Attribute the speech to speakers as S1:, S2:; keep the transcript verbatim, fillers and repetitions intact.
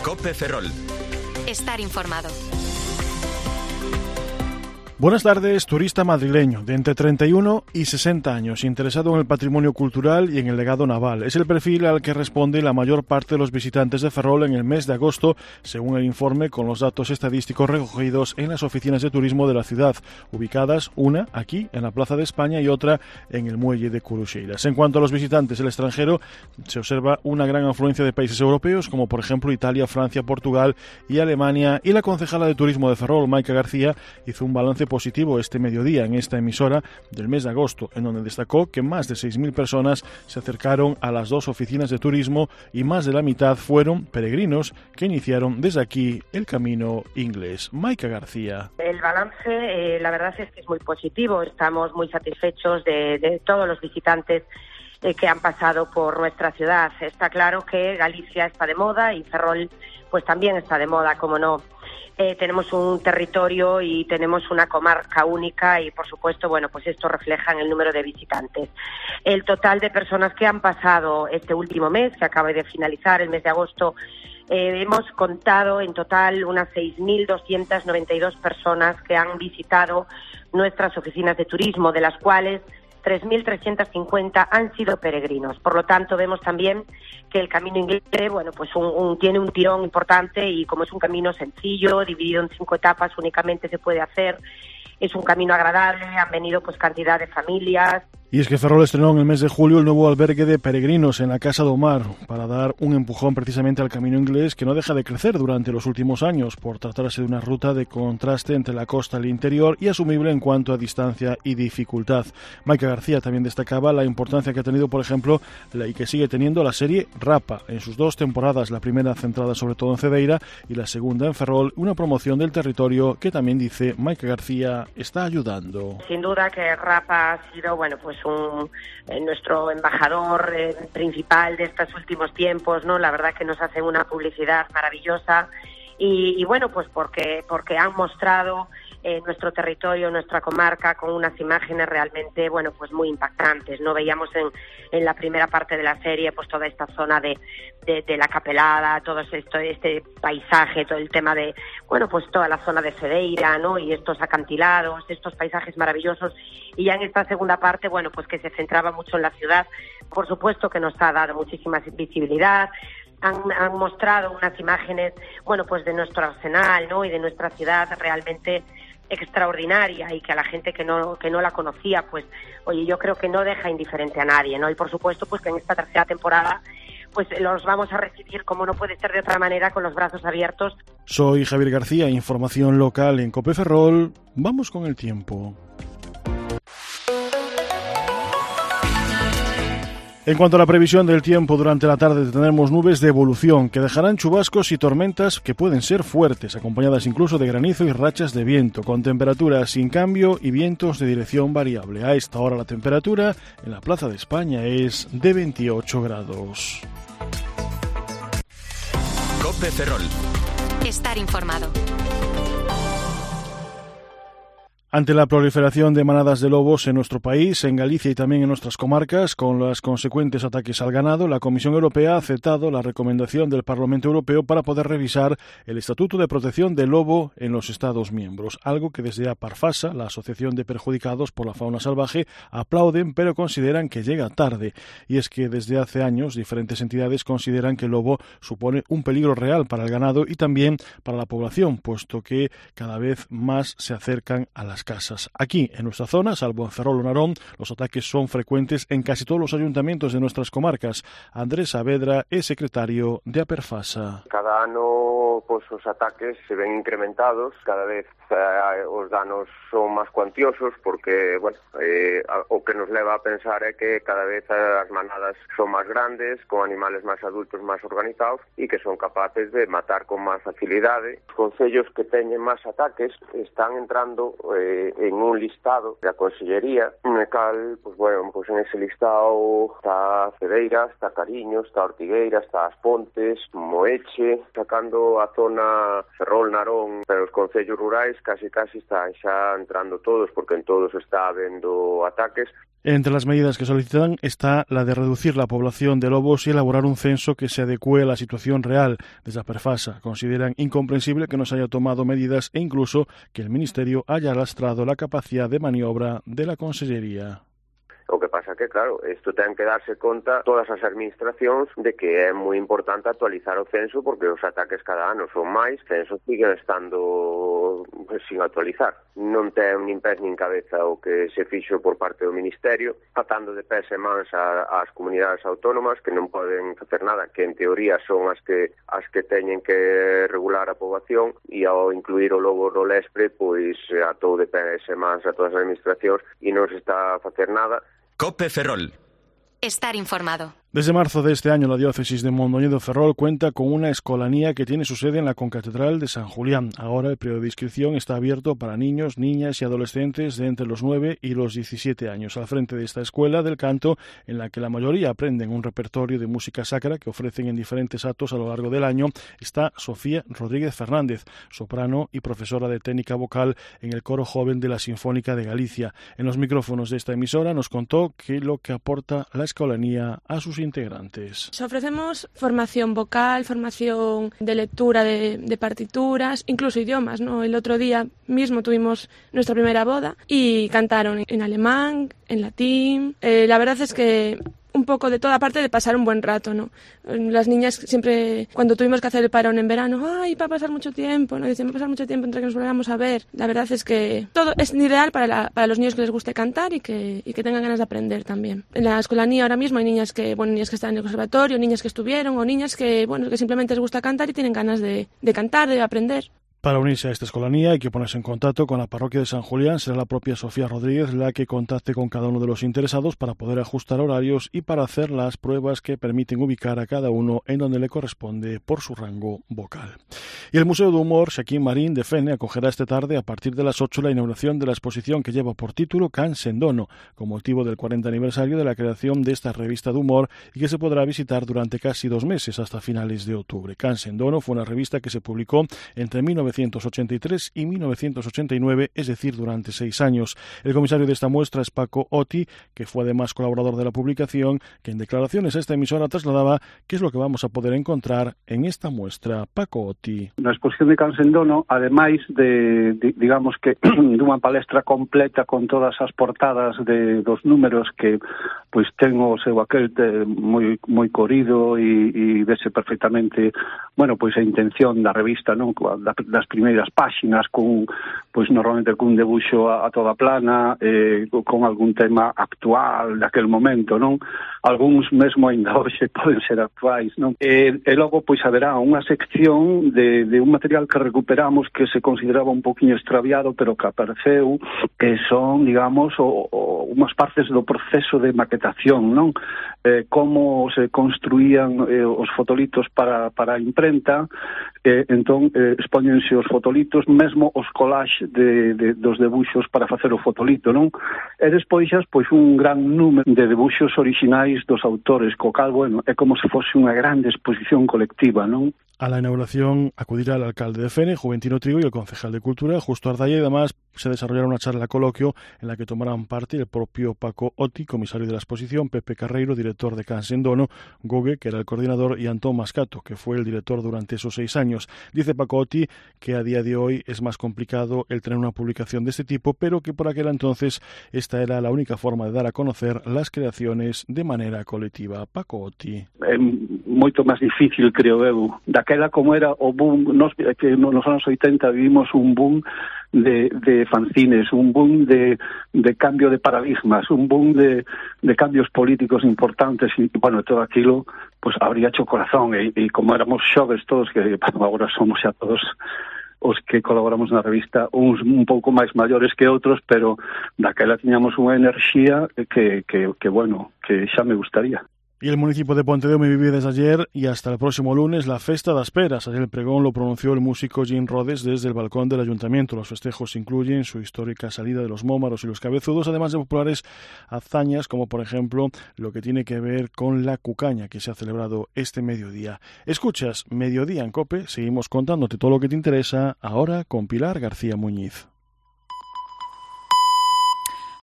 S1: COPE Ferrol.
S2: Estar informado.
S3: Buenas tardes, turista madrileño de entre treinta y uno y sesenta años, interesado en el patrimonio cultural y en el legado naval. Es el perfil al que responde la mayor parte de los visitantes de Ferrol en el mes de agosto, según el informe con los datos estadísticos recogidos en las oficinas de turismo de la ciudad, ubicadas una aquí en la Plaza de España y otra en el muelle de Curuxeiras. En cuanto a los visitantes del extranjero, se observa una gran afluencia de países europeos, como por ejemplo Italia, Francia, Portugal y Alemania, y la concejala de turismo de Ferrol, Maica García, hizo un balance positivo este mediodía en esta emisora del mes de agosto, en donde destacó que más de seis mil personas se acercaron a las dos oficinas de turismo y más de la mitad fueron peregrinos que iniciaron desde aquí el camino inglés. Maica García.
S4: El balance, eh, la verdad es que es muy positivo. Estamos muy satisfechos de, de todos los visitantes eh, que han pasado por nuestra ciudad. Está claro que Galicia está de moda y Ferrol pues también está de moda, como no. Eh, tenemos un territorio y tenemos una comarca única y, por supuesto, bueno, pues esto refleja en el número de visitantes. El total de personas que han pasado este último mes, que acaba de finalizar, el mes de agosto, eh, hemos contado en total unas seis mil doscientas noventa y dos personas que han visitado nuestras oficinas de turismo, de las cuales tres mil trescientos cincuenta han sido peregrinos. Por lo tanto, vemos también que el camino inglés, bueno, pues un, un, tiene un tirón importante y como es un camino sencillo, dividido en cinco etapas, únicamente se puede hacer. Es un camino agradable, han venido pues cantidad de familias.
S3: Y es que Ferrol estrenó en el mes de julio el nuevo albergue de peregrinos en la Casa do Mar para dar un empujón precisamente al camino inglés, que no deja de crecer durante los últimos años por tratarse de una ruta de contraste entre la costa y el interior y asumible en cuanto a distancia y dificultad. Maica García también destacaba la importancia que ha tenido, por ejemplo, la, y que sigue teniendo la serie Rapa en sus dos temporadas, la primera centrada sobre todo en Cedeira y la segunda en Ferrol, una promoción del territorio que también, dice Maica García, está ayudando.
S4: Sin duda que Rapa ha sido, bueno, pues un eh, nuestro embajador eh, principal de estos últimos tiempos, ¿no? La verdad que nos hacen una publicidad maravillosa y, y bueno, pues porque porque han mostrado eh, nuestro territorio, nuestra comarca con unas imágenes realmente, bueno, pues muy impactantes, ¿no? Veíamos en, en la primera parte de la serie pues toda esta zona de, de, de la Capelada, todo esto, este paisaje, todo el tema de, bueno, pues toda la zona de Cedeira, ¿no? Y estos acantilados, estos paisajes maravillosos. Y ya en esta segunda parte, bueno, pues que se centraba mucho en la ciudad, por supuesto que nos ha dado muchísima visibilidad. Han, han mostrado unas imágenes, bueno, pues de nuestro arsenal, ¿no? Y de nuestra ciudad realmente extraordinaria y que a la gente que no que no la conocía, pues, oye, yo creo que no deja indiferente a nadie, ¿no? Y por supuesto, pues que en esta tercera temporada pues los vamos a recibir, como no puede ser de otra manera, con los brazos abiertos.
S3: Soy Javier García, información local en COPE Ferrol. Vamos con el tiempo. En cuanto a la previsión del tiempo, durante la tarde tendremos nubes de evolución que dejarán chubascos y tormentas que pueden ser fuertes, acompañadas incluso de granizo y rachas de viento, con temperaturas sin cambio y vientos de dirección variable. A esta hora la temperatura en la Plaza de España es de veintiocho grados.
S1: COPE Ferrol.
S2: Estar informado.
S3: Ante la proliferación de manadas de lobos en nuestro país, en Galicia y también en nuestras comarcas, con los consecuentes ataques al ganado, la Comisión Europea ha aceptado la recomendación del Parlamento Europeo para poder revisar el Estatuto de Protección del Lobo en los Estados miembros, algo que desde APARFASA, la Asociación de Perjudicados por la Fauna Salvaje, aplauden, pero consideran que llega tarde. Y es que desde hace años diferentes entidades consideran que el lobo supone un peligro real para el ganado y también para la población, puesto que cada vez más se acercan a las casas. Aquí, en nuestra zona, salvo en Ferrol o Narón, los ataques son frecuentes en casi todos los ayuntamientos de nuestras comarcas. Andrés Saavedra es secretario de APERFASA.
S5: Cada ano, pois, os ataques se ven incrementados, cada vez eh, os danos son máis cuantiosos, porque, bueno, eh, o que nos leva a pensar é que cada vez as manadas son máis grandes, con animales máis adultos, máis organizados, e que son capaces de matar con máis facilidade. Os concellos que teñen máis ataques están entrando eh, en un listado da Consellería, no cal, pues bueno, pues en ese listado está Cedeira, está Cariño, está Ortigueira, está As Pontes, Moeche, sacando a zona Ferrol, Narón, pero os concellos rurais casi casi están xa entrando todos, porque en todos está habendo ataques.
S3: Entre las medidas que solicitan está la de reducir la población de lobos y elaborar un censo que se adecue a la situación real. Desde Aperfasa consideran incomprensible que no se haya tomado medidas e incluso que el Ministerio haya lastrado la capacidad de maniobra de la Consellería.
S5: O que pasa que, claro, isto ten que darse conta todas as administracións de que é moi importante actualizar o censo porque os ataques cada ano son máis, censos siguen estando pues, sin actualizar. Non ten nin pés nin cabeza o que se fixo por parte do Ministerio, atando de pés e mans ás comunidades autónomas que non poden facer nada, que en teoría son as que as que teñen que regular a poboación, e ao incluir o lobo no lespre, pois atou de pés e mans a todas as administracións e non se está a facer nada.
S2: Cope Ferrol. Estar informado.
S3: Desde marzo de este año, la diócesis de Mondoñedo Ferrol cuenta con una escolanía que tiene su sede en la Concatedral de San Julián. Ahora el periodo de inscripción está abierto para niños, niñas y adolescentes de entre los nueve y los diecisiete años. Al frente de esta escuela del canto, en la que la mayoría aprenden un repertorio de música sacra que ofrecen en diferentes actos a lo largo del año, está Sofía Rodríguez Fernández, soprano y profesora de técnica vocal en el coro joven de la Sinfónica de Galicia. En los micrófonos de esta emisora nos contó qué es lo que aporta la escolanía a sus integrantes.
S1: Ofrecemos formación vocal, formación de lectura de, de partituras, incluso idiomas, ¿no? El otro día mismo tuvimos nuestra primera boda y cantaron en alemán, en latín. Eh, la verdad es que un poco de toda parte de pasar un buen rato, ¿no? Las niñas siempre, cuando tuvimos que hacer el parón en verano, ay, va a pasar mucho tiempo, ¿no? Dicen, va a pasar mucho tiempo entre que nos volvamos a ver. La verdad es que todo es ideal para, la, para los niños que les guste cantar y que, y que tengan ganas de aprender también. En la escolanía ahora mismo hay niñas que, bueno, niñas que están en el conservatorio, niñas que estuvieron, o niñas que, bueno, que simplemente les gusta cantar y tienen ganas de, de cantar, de aprender.
S3: Para unirse a esta escolanía hay que ponerse en contacto con la parroquia de San Julián. Será la propia Sofía Rodríguez la que contacte con cada uno de los interesados para poder ajustar horarios y para hacer las pruebas que permiten ubicar a cada uno en donde le corresponde por su rango vocal. Y el Museo de Humor Xaquín Marín de Fene acogerá esta tarde a partir de las ocho la inauguración de la exposición que lleva por título Can Sendono, con motivo del cuarenta aniversario de la creación de esta revista de humor y que se podrá visitar durante casi dos meses hasta finales de octubre. Can Sendono fue una revista que se publicó entre mil novecientos ochenta y tres y mil novecientos ochenta y nueve, es decir, durante seis años. El comisario de esta muestra es Paco Oti, que fue además colaborador de la publicación, que en declaraciones a esta emisora trasladaba qué es lo que vamos a poder encontrar en esta muestra. Paco Oti.
S6: Na exposición de Can Sendono, ademais de, de digamos que dunha palestra completa con todas as portadas de dos números que pois ten o seu aquel moi moi corido e, e vese perfectamente, bueno, pois a intención da revista, non, das primeiras páxinas con, pois normalmente con un debuxo a, a toda plana, eh, con algún tema actual daquele momento, non? Algúns mesmo ainda hoxe poden ser actuais, non? E, e logo pois haberá unha sección de, de un material que recuperamos que se consideraba un poquinho extraviado, pero que apareceu, que son, digamos, o, o, unhas partes do proceso de maquetación, non? Eh, como se construían eh, os fotolitos para, para a imprenta, eh, entón eh, expóñense os fotolitos, mesmo os collages de, de, dos debuxos para facer o fotolito, non? E despois xa, pois, un gran número de debuxos orixinais dos autores, co cal, bueno, é como se fose unha grande exposición colectiva, non?
S3: A la inauguración acudirá el alcalde de Fene, Juventino Trigo, y el concejal de Cultura, Justo Ardaya, y además se desarrollará una charla coloquio en la que tomarán parte el propio Paco Oti, comisario de la exposición, Pepe Carreiro, director de Can Sendono, Gogue, que era el coordinador, y Antón Mascato, que fue el director durante esos seis años. Dice Paco Oti que a día de hoy es más complicado el tener una publicación de este tipo, pero que por aquel entonces esta era la única forma de dar a conocer las creaciones de manera colectiva. Paco Oti.
S6: É moito máis difícil, creo eu, daquela como era o boom, nos, que nos anos oitenta vivimos un boom de, de fanzines, un boom de, de cambio de paradigmas, un boom de, de cambios políticos importantes e, bueno, todo aquilo, pues habría hecho corazón e, e como éramos xoves todos, que bueno, agora somos xa todos os que colaboramos na revista, uns un pouco máis maiores que outros, pero daquela tiñamos unha enerxía que, que, que bueno, que xa me gustaría.
S3: Y el municipio de Pontedeume vive desde ayer y hasta el próximo lunes la Festa das Peras. Ayer el pregón lo pronunció el músico Jim Rhodes desde el balcón del ayuntamiento. Los festejos incluyen su histórica salida de los mómaros y los cabezudos, además de populares hazañas como por ejemplo lo que tiene que ver con la cucaña que se ha celebrado este mediodía. Escuchas Mediodía en COPE, seguimos contándote todo lo que te interesa ahora con Pilar García Muñiz.